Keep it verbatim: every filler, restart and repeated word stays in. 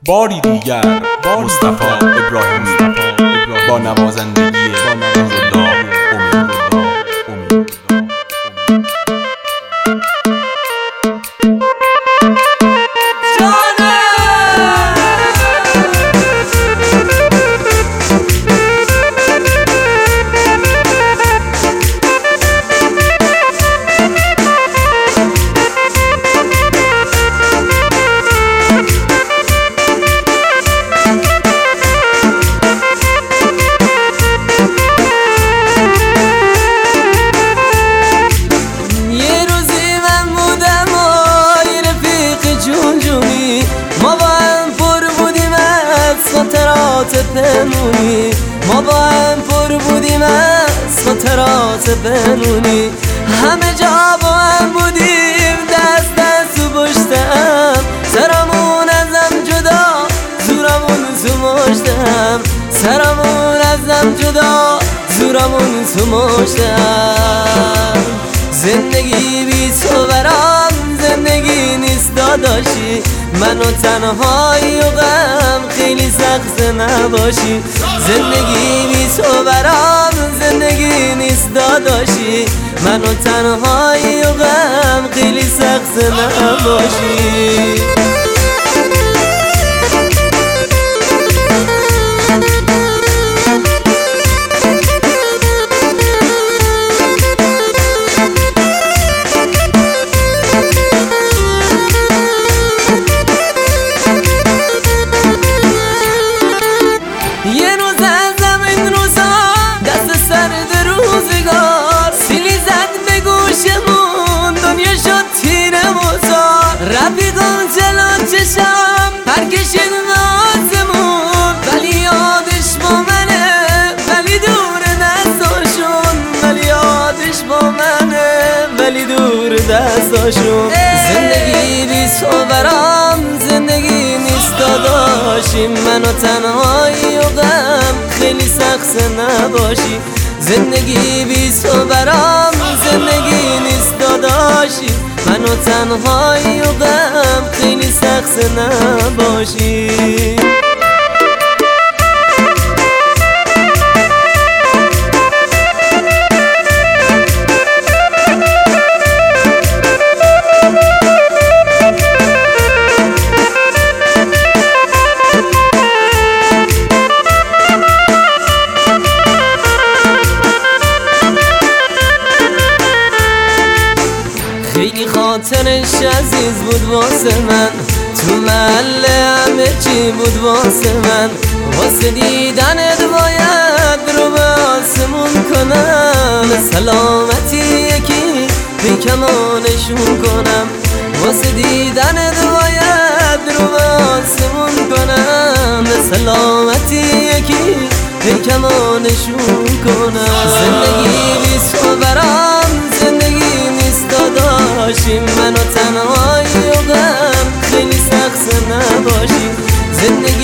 باری دیگر مصطفی ابراهیمی با نوازندگی نورالله امید. ما با هم پر بودیم از خاطرات پنهونی ما با هم پر بودیم از خاطرات پنهونی همه جا با هم بودیم دست دست و پشتم سرمون ازم جدا زورمون تو مشتم سرمون ازم جدا زورمون تو مشتم زندگی بی تو برام زندگی نیست داداشی منو تنهایی و غم خیلی سخت نباشی زندگی بی تو برام زندگی نیست داداشی منو تنهایی و غم خیلی سخت نباشی رفیقم جلو چشم پرکشید نازمون ولی یادش با منه ولی دور دستاشون ولی یادش با منه ولی دور دستاشون زندگی بی تو برام زندگی نیست داداشی منو تنهایی و غم خیلی سخت نباشی زندگی بی تو برام زندگی نیست داداشی منو تنهایی و غم خیلی سخت نباشی خیلی خاطرش عزیز بود واسه من تو محله همه چی بود واسه من واسه دیدنت باید رو به آسمون کنم سلامتی یکی پیکمانشون کنم واسه دیدنت باید رو به آسمون کنم سلامتی یکی پیکمانشون کنم زندگی بی تو برام زندگی نیست داداشی منو تنهایی و غم خیلی سخت نباشی زندگی